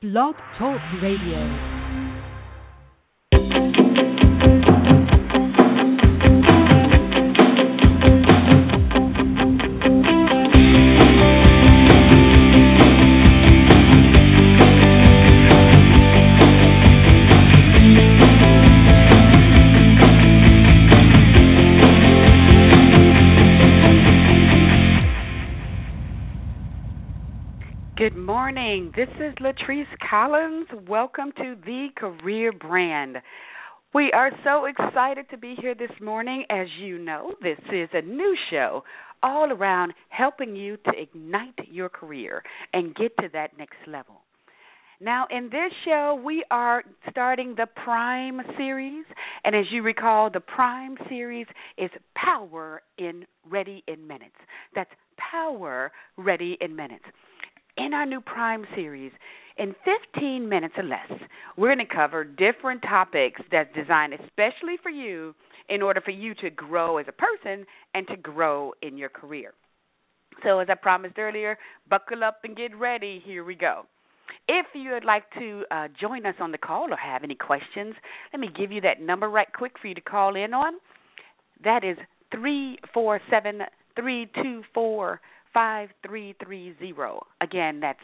Blog Talk Radio. Good morning. This is Latrice Collins. Welcome to The Career Brand. We are so excited to be here this morning. As you know, this is a new show all around helping you to ignite your career and get to that next level. Now, in this show, we are starting the Prime series, and as you recall, the Prime series is Power in Ready in Minutes. That's Power Ready in Minutes. In our new Prime series, in 15 minutes or less, we're going to cover different topics that's designed especially for you in order for you to grow as a person and to grow in your career. So as I promised earlier, buckle up and get ready. Here we go. If you would like to join us on the call or have any questions, let me give you that number right quick for you to call in on. That is 347-324-5330. Again, that's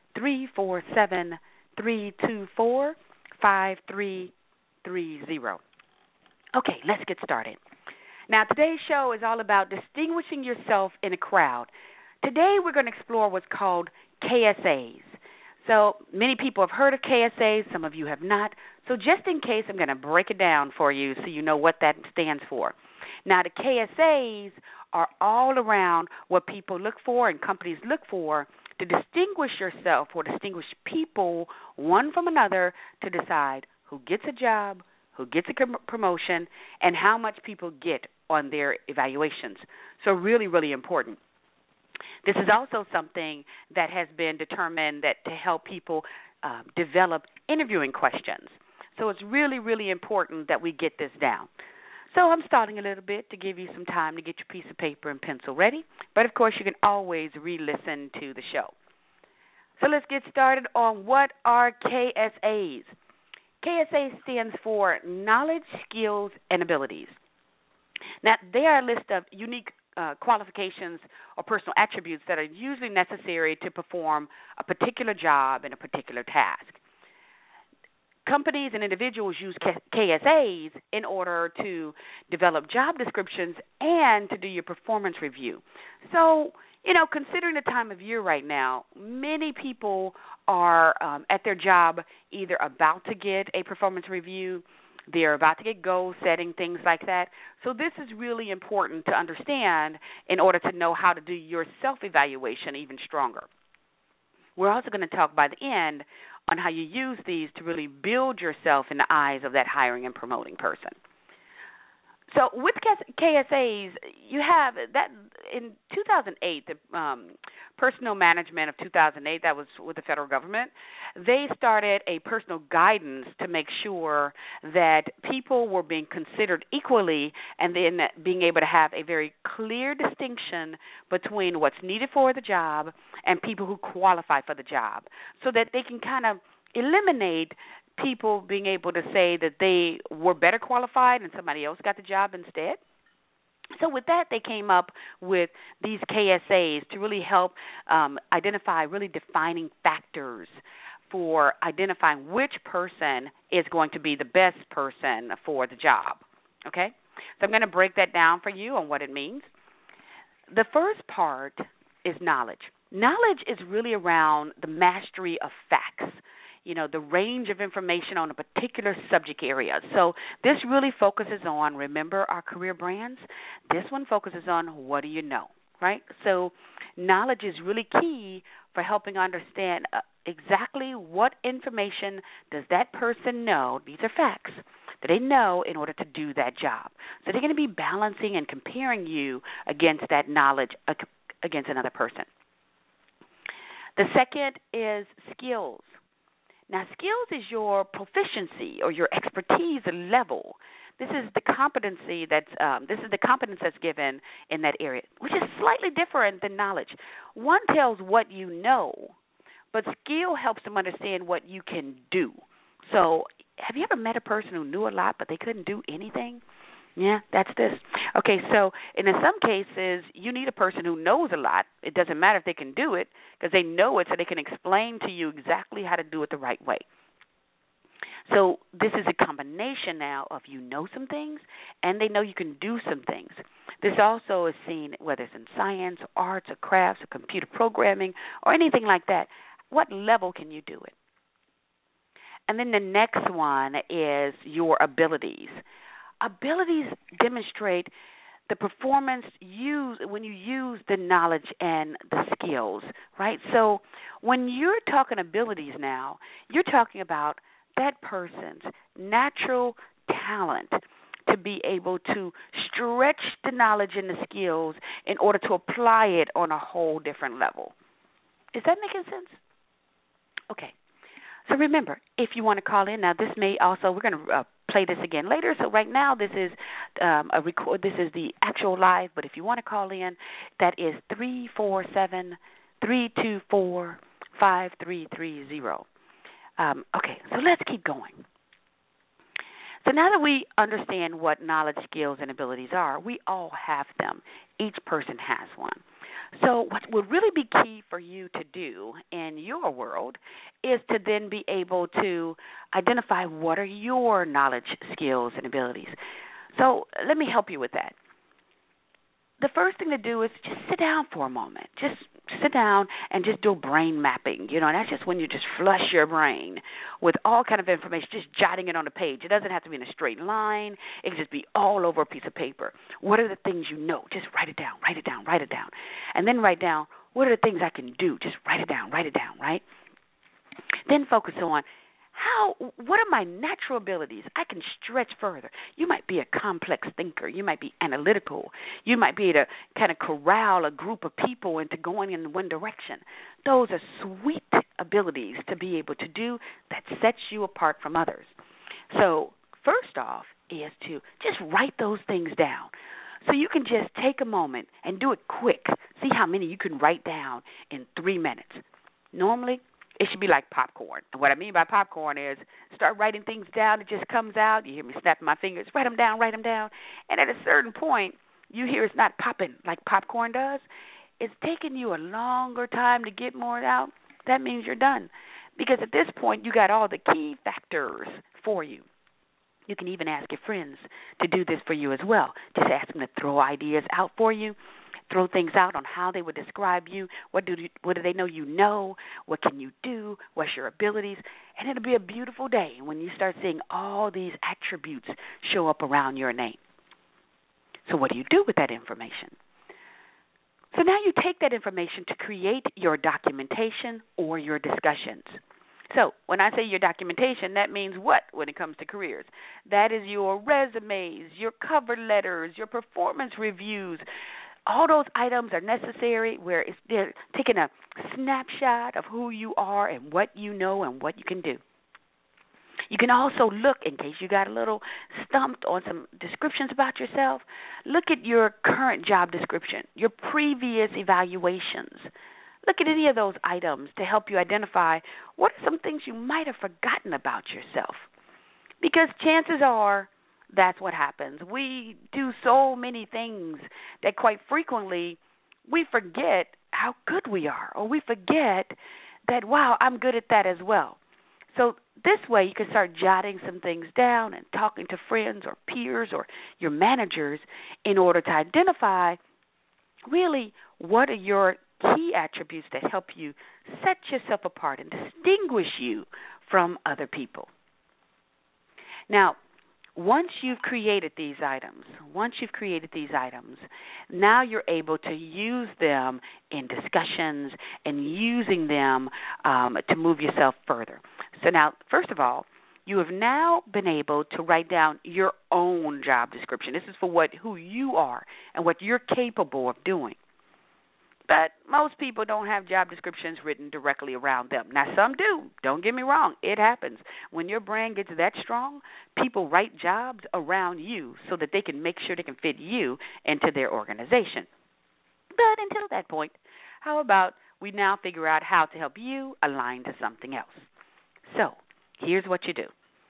347-324-5330. Okay, let's get started. Now, today's show is all about distinguishing yourself in a crowd. Today, we're going to explore what's called KSAs. So many people have heard of KSAs. Some of you have not. So just in case, I'm going to break it down for you so you know what that stands for. Now, the KSAs are all around what people look for and companies look for to distinguish yourself or distinguish people one from another to decide who gets a job, who gets a promotion, and how much people get on their evaluations. So really, really important. This is also something that has been determined that to help people develop interviewing questions. So it's really, really important that we get this down. So I'm starting a little bit to give you some time to get your piece of paper and pencil ready. But, of course, you can always re-listen to the show. So let's get started on what are KSAs. KSA stands for Knowledge, Skills, and Abilities. Now, they are a list of unique qualifications or personal attributes that are usually necessary to perform a particular job in a particular task. Companies and individuals use KSAs in order to develop job descriptions and to do your performance review. So, considering the time of year right now, many people are at their job either about to get a performance review, they're about to get goal setting, things like that. So this is really important to understand in order to know how to do your self-evaluation even stronger. We're also going to talk by the end on how you use these to really build yourself in the eyes of that hiring and promoting person. So with KSAs, you have that in 2008, the Personnel Management of 2008, that was with the federal government, they started a personal guidance to make sure that people were being considered equally and then being able to have a very clear distinction between what's needed for the job and people who qualify for the job so that they can kind of eliminate people being able to say that they were better qualified and somebody else got the job instead. So with that, they came up with these KSAs to really help identify really defining factors for identifying which person is going to be the best person for the job. Okay? So I'm going to break that down for you on what it means. The first part is knowledge. Knowledge is really around the mastery of facts. The range of information on a particular subject area. So this really focuses on, remember our career brands? This one focuses on what do you know, right? So knowledge is really key for helping understand exactly what information does that person know, these are facts, that they know in order to do that job. So they're going to be balancing and comparing you against that knowledge against another person. The second is skills. Now, skills is your proficiency or your expertise level. This is the competency that's given in that area, which is slightly different than knowledge. One tells what you know, but skill helps them understand what you can do. So have you ever met a person who knew a lot but they couldn't do anything? Yeah, that's this. Okay, so and in some cases, you need a person who knows a lot. It doesn't matter if they can do it because they know it so they can explain to you exactly how to do it the right way. So this is a combination now of you know some things and they know you can do some things. This also is seen whether it's in science or arts or crafts or computer programming or anything like that. What level can you do it? And then the next one is your abilities. Abilities demonstrate the performance when you use the knowledge and the skills, right? So when you're talking abilities now, you're talking about that person's natural talent to be able to stretch the knowledge and the skills in order to apply it on a whole different level. Is that making sense? Okay. So remember, if you want to call in, now this may also, we're going to play this again later. So right now this is a record. This is the actual live, but if you want to call in, that is 347-324-5330. Okay, so let's keep going. So now that we understand what knowledge, skills, and abilities are, we all have them. Each person has one. So what would really be key for you to do in your world is to then be able to identify what are your knowledge, skills, and abilities. So let me help you with that. The first thing to do is just sit down for a moment. Just sit down and just do brain mapping. You know, and that's just when you just flush your brain with all kind of information, just jotting it on a page. It doesn't have to be in a straight line. It can just be all over a piece of paper. What are the things you know? Just write it down, write it down, write it down. And then write down, what are the things I can do? Just write it down, right? Then focus on what are my natural abilities? I can stretch further. You might be a complex thinker. You might be analytical. You might be able to kind of corral a group of people into going in one direction. Those are sweet abilities to be able to do that sets you apart from others. So first off is to just write those things down. So you can just take a moment and do it quick. See how many you can write down in 3 minutes. Normally, it should be like popcorn. And what I mean by popcorn is start writing things down. It just comes out. You hear me snapping my fingers. Write them down. And at a certain point, you hear it's not popping like popcorn does. It's taking you a longer time to get more out. That means you're done. Because at this point, you got all the key factors for you. You can even ask your friends to do this for you as well. Just ask them to throw ideas out for you. Throw things out on how they would describe you. What do they know you know? What can you do? What's your abilities? And it'll be a beautiful day when you start seeing all these attributes show up around your name. So what do you do with that information? So now you take that information to create your documentation or your discussions. So when I say your documentation, that means what when it comes to careers? That is your resumes, your cover letters, your performance reviews. All those items are necessary where they're taking a snapshot of who you are and what you know and what you can do. You can also look, in case you got a little stumped on some descriptions about yourself, look at your current job description, your previous evaluations. Look at any of those items to help you identify what are some things you might have forgotten about yourself. Because chances are that's what happens. We do so many things that quite frequently we forget how good we are, or we forget that, wow, I'm good at that as well. So this way you can start jotting some things down and talking to friends or peers or your managers in order to identify really what are your key attributes that help you set yourself apart and distinguish you from other people. Now, once you've created these items, now you're able to use them in discussions and using them to move yourself further. So now, first of all, you have now been able to write down your own job description. This is for who you are and what you're capable of doing. But most people don't have job descriptions written directly around them. Now, some do. Don't get me wrong. It happens. When your brand gets that strong, people write jobs around you so that they can make sure they can fit you into their organization. But until that point, how about we now figure out how to help you align to something else. So here's what you do.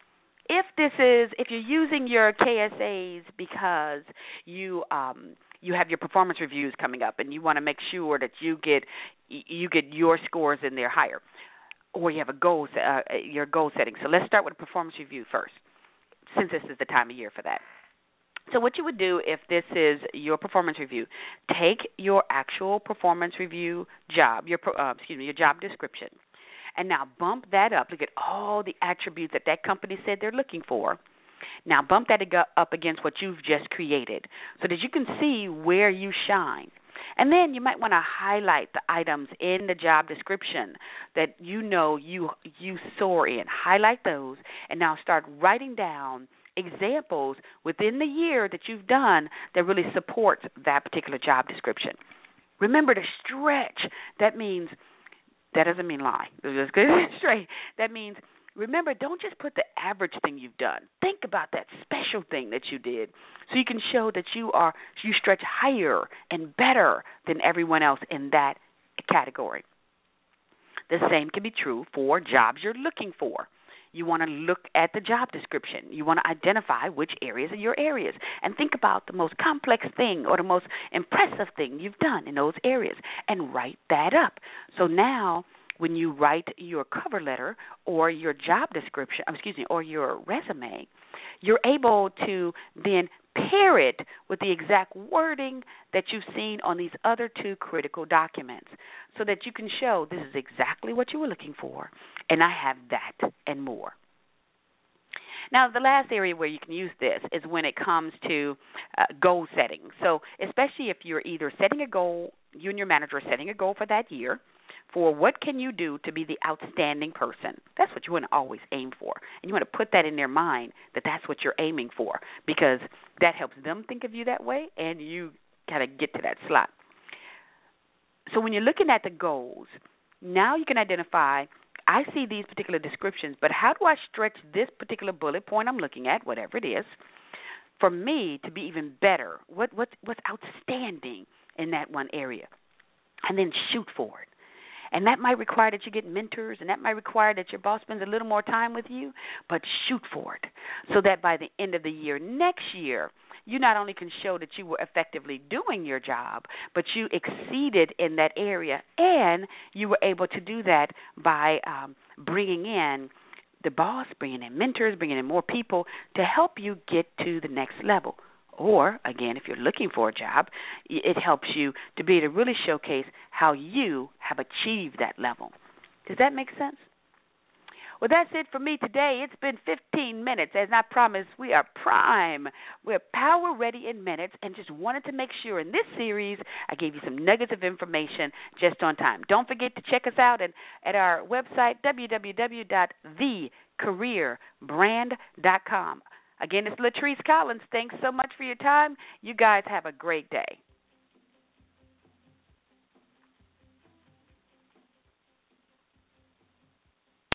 If you're using your KSAs because you have your performance reviews coming up and you want to make sure that you get your scores in there higher, or you have your goal setting. So let's start with a performance review first, since this is the time of year for that. So what you would do if this is your performance review, take your actual performance review job, your job description, and now bump that up. Look at all the attributes that company said they're looking for. Now bump that up against what you've just created so that you can see where you shine. And then you might want to highlight the items in the job description that you soar in. Highlight those and now start writing down examples within the year that you've done that really supports that particular job description. Remember to stretch. That doesn't mean lie. Let's get it straight. That means, remember, don't just put the average thing you've done. Think about that special thing that you did so you can show that you stretch higher and better than everyone else in that category. The same can be true for jobs you're looking for. You want to look at the job description. You want to identify which areas are your areas and think about the most complex thing or the most impressive thing you've done in those areas and write that up. So now when you write your cover letter or your job description, or your resume, you're able to then pair it with the exact wording that you've seen on these other two critical documents so that you can show this is exactly what you were looking for, and I have that and more. Now, the last area where you can use this is when it comes to goal setting. So especially if you're either setting a goal, you and your manager are setting a goal for that year, for what can you do to be the outstanding person. That's what you want to always aim for. And you want to put that in their mind that that's what you're aiming for, because that helps them think of you that way and you kind of get to that slot. So when you're looking at the goals, now you can identify, I see these particular descriptions, but how do I stretch this particular bullet point I'm looking at, whatever it is, for me to be even better? What's outstanding in that one area? And then shoot for it. And that might require that you get mentors, and that might require that your boss spends a little more time with you, but shoot for it so that by the end of the year, next year, you not only can show that you were effectively doing your job, but you exceeded in that area, and you were able to do that by bringing in the boss, bringing in mentors, bringing in more people to help you get to the next level. Or, again, if you're looking for a job, it helps you to be able to really showcase how you have achieved that level. Does that make sense? Well, that's it for me today. It's been 15 minutes. As I promised, we are prime. We're power ready in minutes, and just wanted to make sure in this series I gave you some nuggets of information just on time. Don't forget to check us out at our website, www.thecareerbrand.com. Again, it's Latrice Collins. Thanks so much for your time. You guys have a great day.